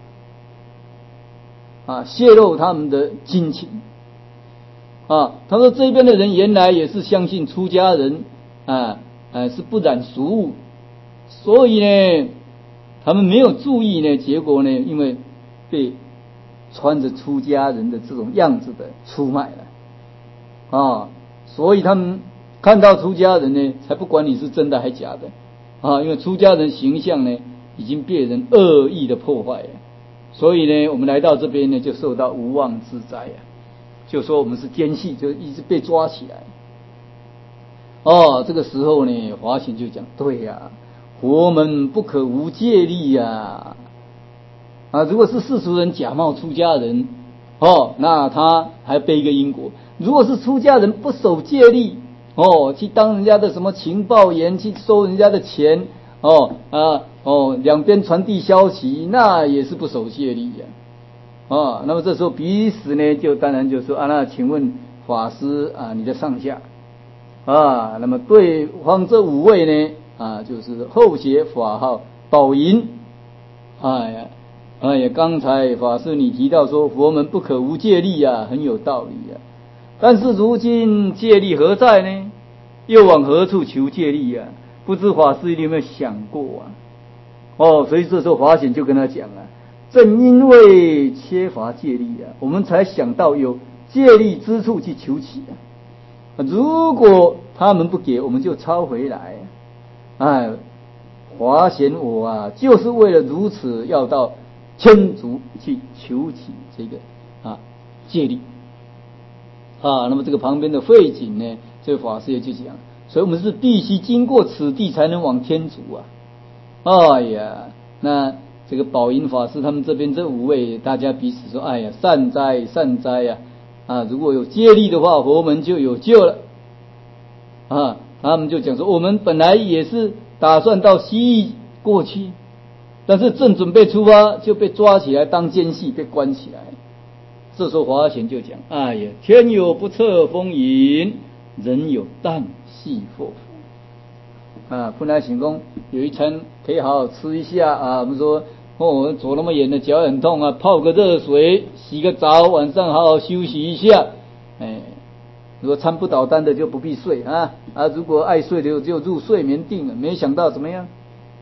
啊，泄露他们的军情啊。他说这边的人原来也是相信出家人啊，啊是不染俗物，所以呢，他们没有注意呢，结果呢，因为被穿着出家人的这种样子的出卖了啊，所以他们看到出家人呢，才不管你是真的还假的啊，因为出家人形象呢。已经被人恶意的破坏了，所以呢，我们来到这边呢，就受到无妄之灾啊！就说我们是奸细，就一直被抓起来。哦，这个时候呢，华显就讲：对呀、啊，佛门不可无戒律呀！啊，如果是世俗人假冒出家人，哦，那他还背一个因果；如果是出家人不守戒律，哦，去当人家的什么情报员，去收人家的钱。哦啊哦，两边传递消息，那也是不守戒律呀、啊。哦，那么这时候彼此呢，就当然就说啊，那请问法师啊，你的上下啊，那么对方这五位呢啊，就是后学法号宝银，哎呀，哎呀，刚才法师你提到说佛门不可无戒律啊，很有道理啊。但是如今戒律何在呢？又往何处求戒律啊？不知法师你有没有想过啊？哦，所以这时候华显就跟他讲啊，正因为缺乏戒律啊，我们才想到有戒律之处去求取啊。如果他们不给，我们就抄回来。哎，华显我啊，就是为了如此，要到天竺去求取这个啊戒律啊。那么这个旁边的慧景呢，这个法师也就讲。所以我们是必须经过此地才能往天竺啊！哎呀，那这个宝银法师他们这边这五位，大家彼此说：“哎呀，善哉善哉呀！啊，如果有戒律的话，佛门就有救了。”啊，他们就讲说：“我们本来也是打算到西域过去，但是正准备出发就被抓起来当奸细，被关起来。”这时候华显就讲：“哎呀，天有不测风云，人有旦夕祸福啊！本来想说有一餐可以好好吃一下啊，我们说哦，走那么远的脚很痛啊，泡个热水，洗个澡，晚上好好休息一下。哎，如果餐不倒单的就不必睡啊啊！如果爱睡的就入睡眠定了。没想到怎么样？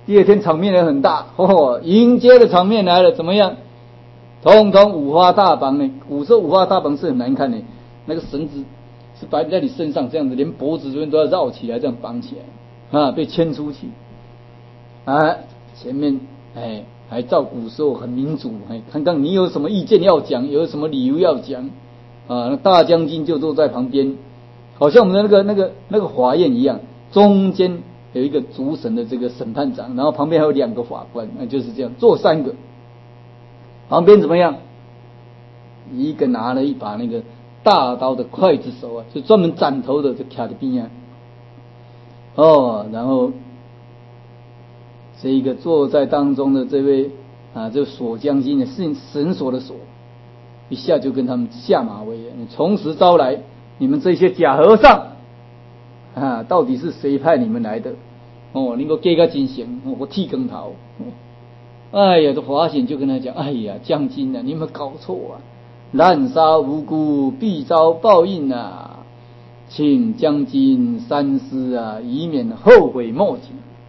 第二天场面也很大，哦，迎接的场面来了，怎么样？通通五花大绑呢。古时候五花大绑是很难看的，那个绳子是摆在你身上这样子，连脖子这边都要绕起来，这样绑起来啊，被牵出去啊。前面哎，还照古时候很民主，哎，看看你有什么意见要讲，有什么理由要讲啊。那大将军就坐在旁边，好像我们的那个那个那个法院一样，中间有一个主审的这个审判长，然后旁边还有两个法官，那就是这样，坐三个。旁边怎么样？一个拿了一把那个大刀的刽子手啊，就专门斩头的，就卡在边啊。哦，然后这一个坐在当中的这位啊，这个锁将军呢，是绳索的锁，一下就跟他们下马威了。你从实招来，你们这些假和尚啊，到底是谁派你们来的？哦，你给我给个真行，我剃光头。哎呀，这华显就跟他讲：“哎呀，将军啊，你有没有搞错啊？滥杀无辜，必遭报应啊！请将军三思啊，以免后悔莫及。”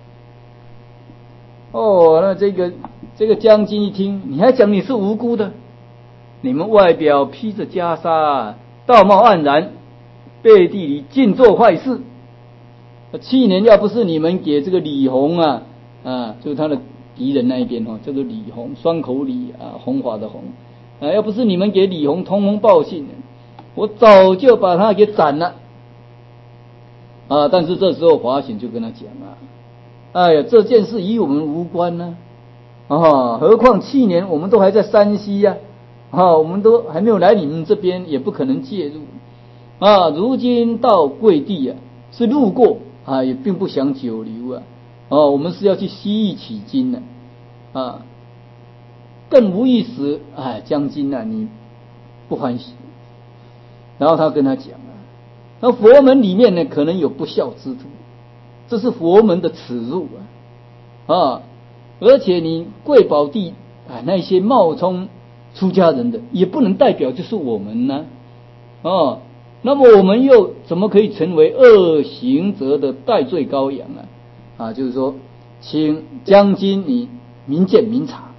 哦，那这个这个将军一听，你还讲你是无辜的？你们外表披着袈裟，道貌岸然，背地里尽做坏事。去年要不是你们给这个李弘啊啊，就是他的敌人那一边哦，叫做李弘，双口李啊，弘法的弘啊，要不是你们给李弘通风报信，我早就把他给斩了啊！但是这时候华显就跟他讲啊，哎呀，这件事与我们无关呢啊，何况去年我们都还在山西呀啊，我们都还没有来你们这边，也不可能介入啊。如今到贵地啊，是路过啊，也并不想久留啊。哦，我们是要去西域取经的啊，更无意使哎将军啊你不欢喜。然后他跟他讲啊，那佛门里面呢可能有不孝之徒，这是佛门的耻辱啊啊！而且你贵宝地啊那些冒充出家人的，也不能代表就是我们呢啊。那么我们又怎么可以成为恶行者的代罪羔羊啊？啊，就是说，请将军你明鉴明察。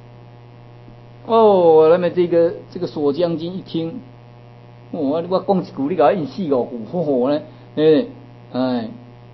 哦，那么这个这个锁将军一听，我我讲一句，你给他印四五句，吼呢，哎哎，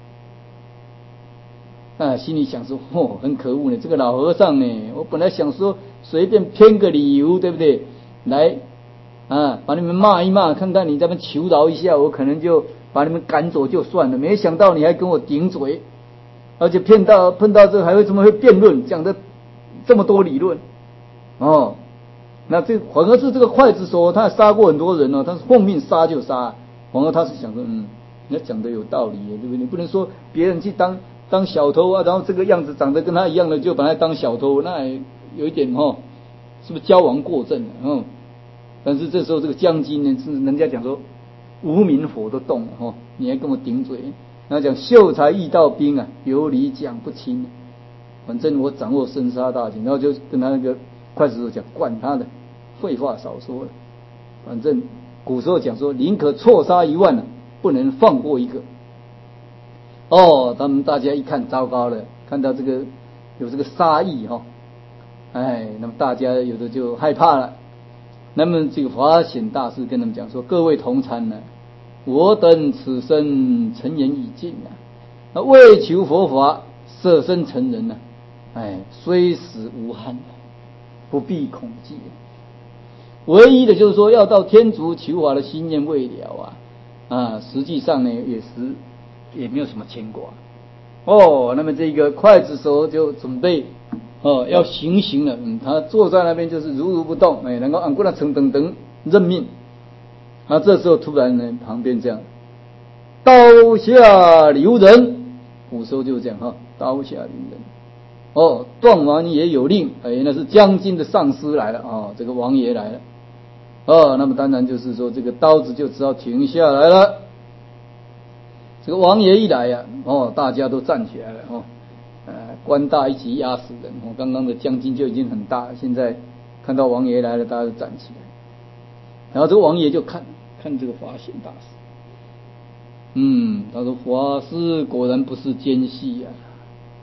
啊，心里想说，哦，很可恶呢，这个老和尚呢，我本来想说随便编个理由，对不对？来啊，把你们骂一骂，看看你这边求饶一下，我可能就把你们赶走就算了。没想到你还跟我顶嘴。而且骗到碰到这还会怎么会辩论，讲的这么多理论哦？那这反而是这个刽子手，他杀过很多人哦，他是奉命杀就杀，反而他是想说，嗯，你讲的有道理，对不对？你不能说别人去当当小偷啊，然后这个样子长得跟他一样的就把他当小偷，那有一点哦，是不是矫枉过正了？嗯，但是这时候这个将军呢，是人家讲说无名火都动了哦，你还跟我顶嘴。那讲秀才遇到兵啊，有理讲不清，反正我掌握生杀大权，然后就跟他那个刽子手讲，管他的，废话少说了，反正古时候讲说，宁可错杀一万，不能放过一个。哦，他们大家一看，糟糕了，看到这个有这个杀意哈、哦，哎，那么大家有的就害怕了。那么这个华显大师跟他们讲说，各位同参呢。我等此生尘缘已尽啊，为求佛法，舍身成人啊，哎，虽死无憾，不必恐惧。唯一的就是说，要到天竺求法的心愿未了啊，啊，实际上呢，也是也没有什么牵挂。哦，那么这个刽子手就准备哦要行刑了，嗯，他坐在那边就是如如不动，哎，能够按过来蹭等等认命。啊，这时候突然呢，旁边这样，刀下留人，古时候就是这样哈，刀下留人。哦，段王爷有令，哎，那是将军的上司来了啊、哦，这个王爷来了。哦，那么当然就是说，这个刀子就只好停下来了。这个王爷一来呀、啊，哦，大家都站起来了哦，呃，官大一起压死人。哦，刚刚的将军就已经很大了，现在看到王爷来了，大家都站起来。然后这个王爷就看。看这个华显大师，嗯，他说华师果然不是奸细啊，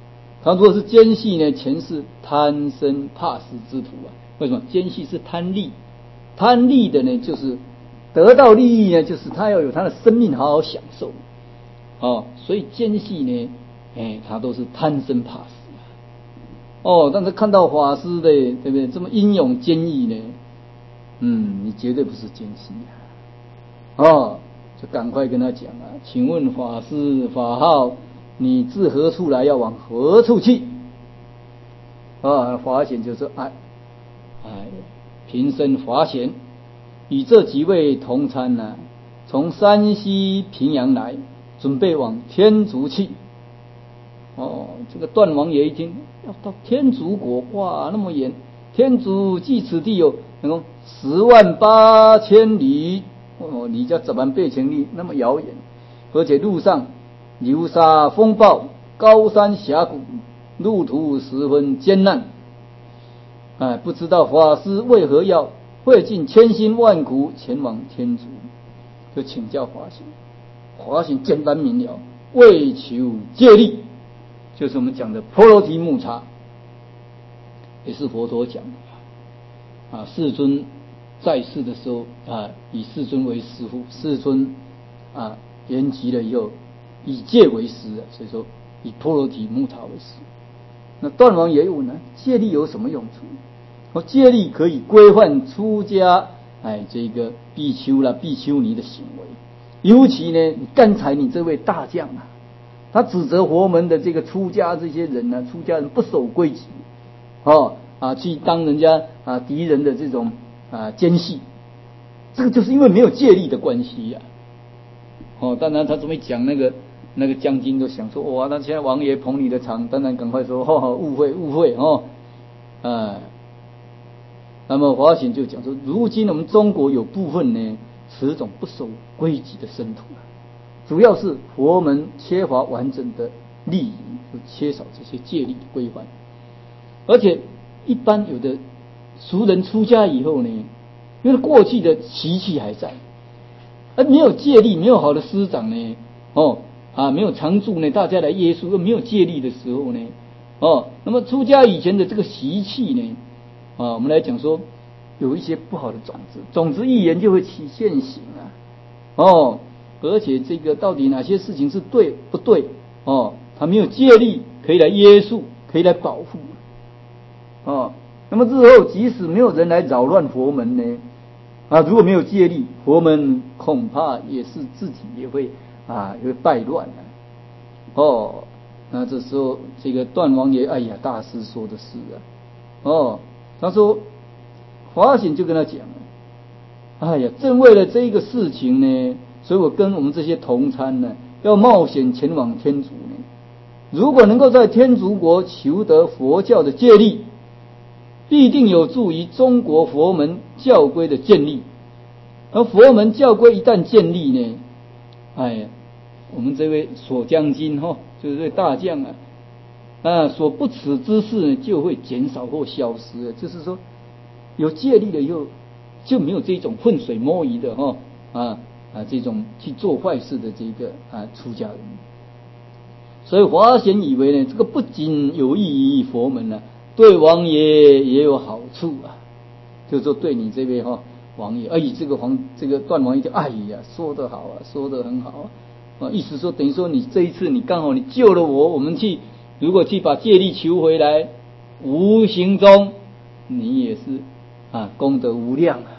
他如果是奸细呢，前世贪生怕死之徒啊。为什么？奸细是贪利，贪利的呢，就是得到利益呢，就是他要有他的生命好好享受。哦，所以奸细呢，哎，他都是贪生怕死啊。哦，但是看到法师的，对不对？这么英勇坚毅呢，嗯，你绝对不是奸细啊。哦，就赶快跟他讲啊，请问法师法号，你自何处来，要往何处去？啊，法显就说，哎，哎，平生法显与这几位同参呢、啊，从山西平阳来，准备往天竺去。哦，这个段王爷一听要到天竺国，哇，那么远，天竺距此地有那种十万八千里，哦，你叫怎么倍千里那么遥远？而且路上流沙风暴，高山峡谷，路途十分艰难。哎，不知道法师为何要费尽千辛万苦前往天竺？就请教法显。法显简单明了，为求戒力，就是我们讲的婆罗提木叉，也是佛陀讲的啊。世尊在世的时候啊，以世尊为师父，世尊啊圆寂了以后，以戒为师，所以说以婆罗提木叉为师。那段王爷问呢，戒力有什么用处？说戒力可以规范出家，哎，这个比丘啦、比丘尼的行为。尤其呢，刚才你这位大将啊，他指责佛门的这个出家这些人呢、啊，出家人不守规矩，哦啊，去当人家啊敌人的这种啊奸细，这个就是因为没有戒力的关系呀、啊。哦，当然他这么一讲，那个那个将军都想说，哇，那现在王爷捧你的场，当然赶快说，哦，误会误会哦，啊。那么法显就讲说，如今我们中国有部分呢，此种不守规矩的僧徒啊，主要是佛门缺乏完整的利益，就缺少这些戒律的规范。而且一般有的俗人出家以后呢，因为过去的习气还在，而没有戒律，没有好的师长呢，哦啊，没有常住呢，大家来约束，又没有戒律的时候呢，哦，那么出家以前的这个习气呢，啊，我们来讲说，有一些不好的种子，种子一言就会起现行啊，哦，而且这个到底哪些事情是对不对？哦，他没有戒律可以来约束，可以来保护，哦，那么日后即使没有人来扰乱佛门呢，啊，如果没有戒律，佛门恐怕也是自己也会啊，也会败乱啊，哦，那这时候这个段王爷，哎呀，大师说的是啊，哦。他说，法显就跟他讲，哎呀，正为了这个事情呢，所以我跟我们这些同参呢，要冒险前往天竺呢。如果能够在天竺国求得佛教的戒律，必定有助于中国佛门教规的建立。而佛门教规一旦建立呢，哎呀，我们这位锁将军哈、哦，就是这位大将啊。啊，所不耻之事呢，就会减少或消失了。就是说，有戒律了以后，就没有这种浑水摸鱼的哈啊啊这种去做坏事的这个啊出家人。所以法显以为呢，这个不仅有益于佛门呢、啊，对王爷也有好处啊。就是说，对你这位哈、哦、王爷，哎，这个皇这个段王爷就哎呀，说得好啊，说得很好啊。啊，意思说等于说你这一次你刚好你救了我，我们去。如果去把戒律求回来，无形中你也是啊功德无量啊。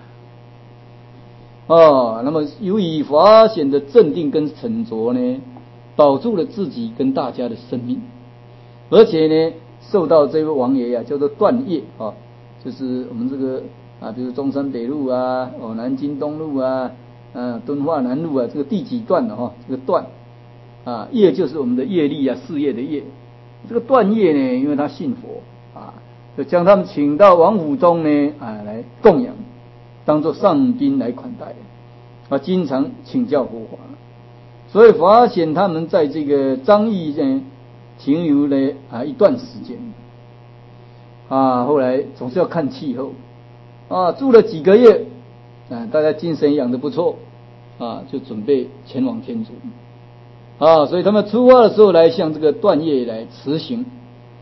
哦，那么由于法显的镇定跟沉着呢，保住了自己跟大家的生命，而且呢，受到这位王爷啊叫做段业啊，就是我们这个啊，比如中山北路啊，哦南京东路啊，啊敦化南路啊，这个第几段的哈、啊，这个段啊业就是我们的业力啊，事业的业。这个段业呢，因为他信佛啊，就将他们请到王府中呢啊来供养，当作上宾来款待啊，经常请教佛法。所以法显他们在这个张掖呢停留了啊一段时间啊，后来总是要看气候啊，住了几个月啊，大家精神养得不错啊，就准备前往天竺。啊，所以他们出发的时候来向这个段业来辞行，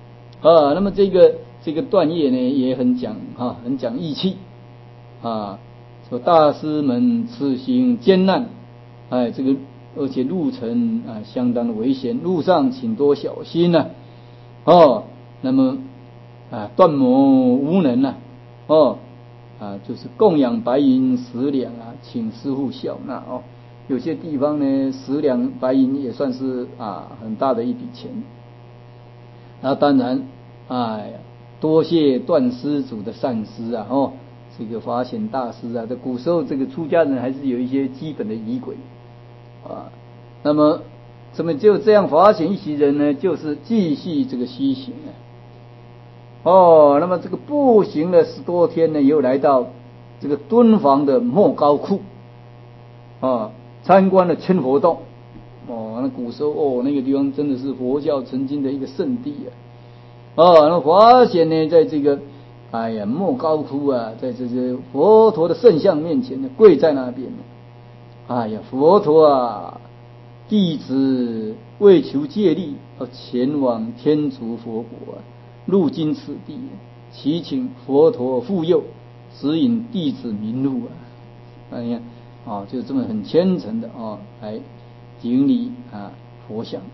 啊，那么这个这个断业呢也很讲啊，很讲义气啊，说大师们此行艰难，哎，这个而且路程啊相当的危险，路上请多小心呐、啊，哦，那么啊断魔无能呐、啊，哦啊就是供养白银十两啊，请师父晓纳哦，有些地方呢十两白银也算是啊很大的一笔钱。那当然，哎呀，多谢段施主的善思啊！哦，这个法显大师啊，在古时候这个出家人还是有一些基本的仪轨啊。那么，怎么就这样法显一行人呢？就是继续这个西行啊。哦，那么这个步行了十多天呢，又来到这个敦煌的莫高窟啊，参观了千佛洞。哦，那古时候哦，那个地方真的是佛教曾经的一个圣地啊！哦，那法显呢，在这个哎呀莫高窟啊，在这些佛陀的圣像面前呢，跪在那边呢。哎呀，佛陀啊，弟子为求戒力，而前往天竺佛国啊，路经此地，祈请佛陀护佑，指引弟子明路啊！哎呀，啊，就这么很虔诚的啊，来顶礼啊佛像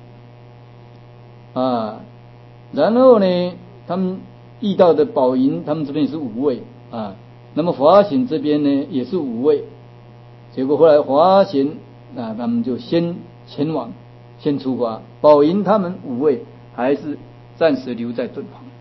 啊，然后呢，他们遇到的宝银，他们这边也是五位啊，那么华显这边呢也是五位，结果后来华显啊，他们就先前往，先出发，宝银他们五位还是暂时留在敦煌。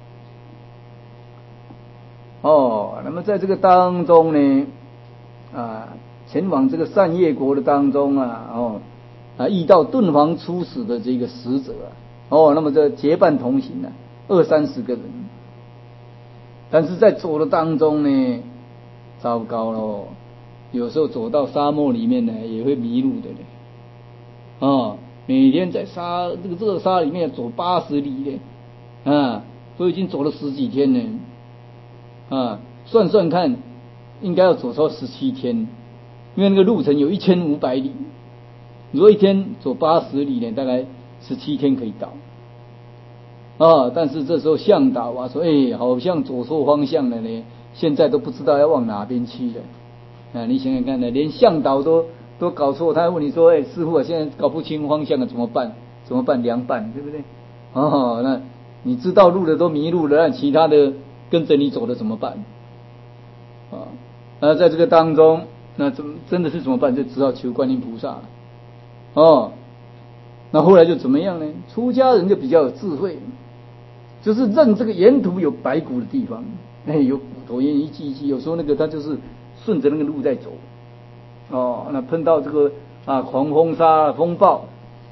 哦，那么在这个当中呢，啊，前往这个善业国的当中啊，哦。啊，遇到敦煌出使的这个使者啊，哦，那么这结伴同行啊，二三十个人，但是在走的当中呢，糟糕了，有时候走到沙漠里面呢，也会迷路的嘞，哦，每天在沙这个热沙里面走八十里嘞，啊，都已经走了十几天呢，啊，算算看，应该要走超十七天，因为那个路程有一千五百里。如果一天走八十里呢，大概十七天可以到啊。但是这时候向导啊说：“哎，好像走错方向了呢，现在都不知道要往哪边去了。”啊，你想想看呢，连向导都都搞错，他还问你说：“哎，师傅啊，现在搞不清方向了，怎么办？怎么办？凉拌，对不对？”哦，那你知道路的都迷路了，那其他的跟着你走的怎么办？啊，那在这个当中，那怎么真的是怎么办？就只好求观音菩萨。哦，那后来就怎么样呢？出家人就比较有智慧，就是认这个沿途有白骨的地方，哎，有骨头，因为一记一记，有时候那个他就是顺着那个路在走，哦，那碰到这个啊狂风沙风暴，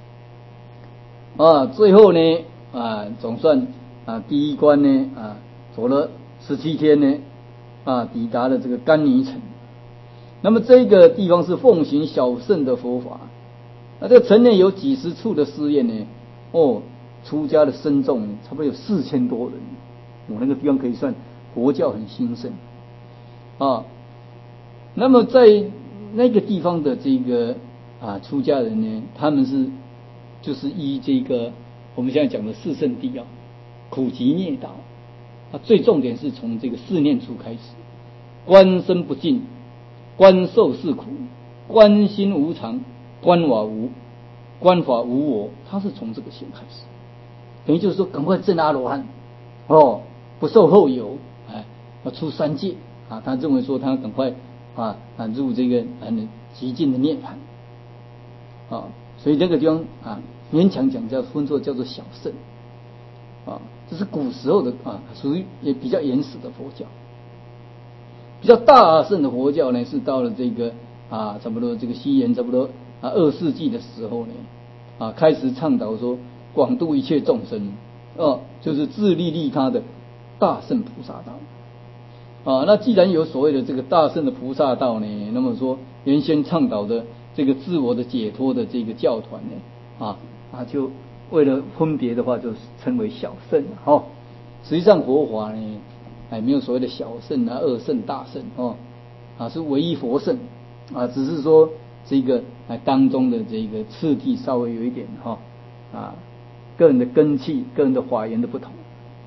啊，最后呢啊总算啊第一关呢啊走了十七天呢啊抵达了这个甘尼城，那么这个地方是奉行小乘的佛法。那这个城内有几十处的寺院呢，哦，出家的僧众差不多有四千多人，我、哦、那个地方可以算佛教很兴盛啊。那么在那个地方的这个啊出家人呢，他们是就是依这个我们现在讲的四圣谛啊，苦集灭道啊，最重点是从这个四念处开始，观身不净，观受是苦，观心无常。观法无观法无我，他是从这个线开始，等于就是说，赶快证阿罗汉，哦，不受后有，哎，要出三界啊。他认为说，他赶快啊啊入这个很极尽的涅槃啊。所以这个地方啊，勉强讲叫分作叫做小乘啊，这是古时候的啊，属于也比较原始的佛教。比较大乘的佛教呢，是到了这个啊，差不多这个西元差不多。啊，二世纪的时候呢，啊，开始倡导说广度一切众生，哦、啊，就是自利利他的大乘菩萨道。啊，那既然有所谓的这个大乘的菩萨道呢，那么说原先倡导的这个自我的解脱的这个教团呢，啊啊，就为了分别的话，就称为小乘。哦，实际上佛法呢，哎，没有所谓的小乘啊、二乘、大乘哦，啊，是唯一佛乘啊，只是说。这个啊当中的这个次第稍微有一点哈啊，个人的根器、个人的法源的不同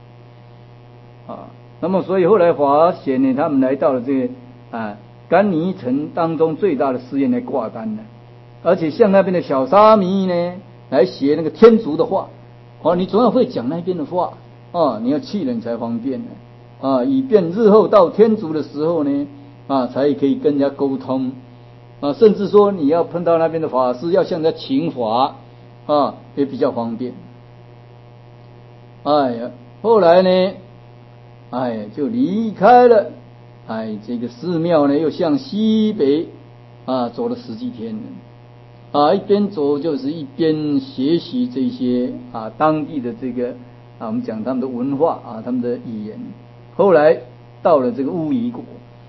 啊。那么所以后来法显呢，他们来到了这个啊甘尼城当中最大的寺院来挂单呢，而且向那边的小沙弥呢来学那个天竺的话。哦，你总要会讲那边的话啊，你要去了你才方便呢啊，以便日后到天竺的时候呢啊，才可以跟人家沟通啊，甚至说你要碰到那边的法师，要向人家请法啊，也比较方便。哎呀，后来呢，哎，就离开了，哎，这个寺庙呢，又向西北啊走了十几天呢。啊，一边走就是一边学习这些啊当地的这个啊，我们讲他们的文化啊，他们的语言。后来到了这个乌夷国，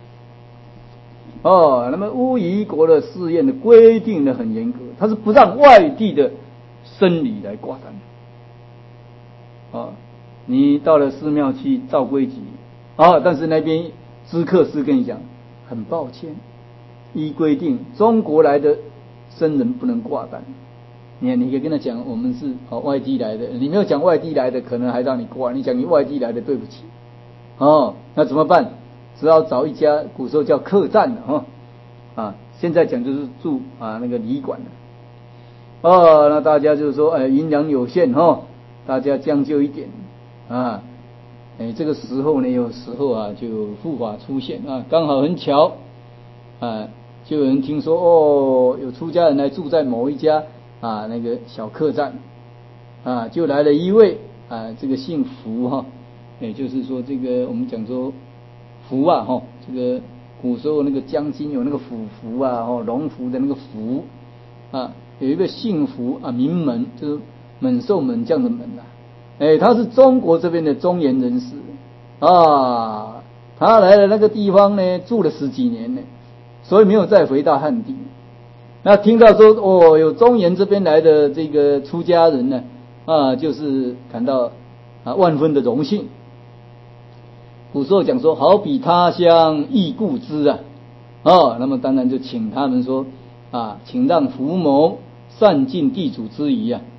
哦，那么乌夷国的寺院的规定呢很严格，它是不让外地的僧侣来挂单。啊，你到了寺庙去照规矩啊，但是那边知客师跟你讲，很抱歉，依规定中国来的僧人不能挂单。你看，你可以跟他讲，我们是哦外地来的，你没有讲外地来的，可能还让你挂。你讲你外地来的，对不起。哦，那怎么办？只好找一家古时候叫客栈的哈啊，现在讲就是住啊那个旅馆的。哦，那大家就是说，哎，营养有限哈、哦，大家将就一点啊。哎，这个时候呢，有时候啊，就护法出现啊，刚好很巧啊。就有人听说哦，有出家人来住在某一家啊那个小客栈啊，就来了一位啊，这个姓福哈，也就是说这个我们讲说福啊哈，这个古时候那个将军有那个府服啊，哦龙服的那个服啊，有一个姓福啊，名门就是猛兽猛将的猛啊，哎，他是中国这边的中原人士啊，他来了那个地方呢，住了十几年呢。所以没有再回到汉地。那听到说哦，有中原这边来的这个出家人呢，啊，就是感到啊万分的荣幸。古时候讲说，好比他乡遇故知啊，哦，那么当然就请他们说啊，请让福某善尽地主之谊啊。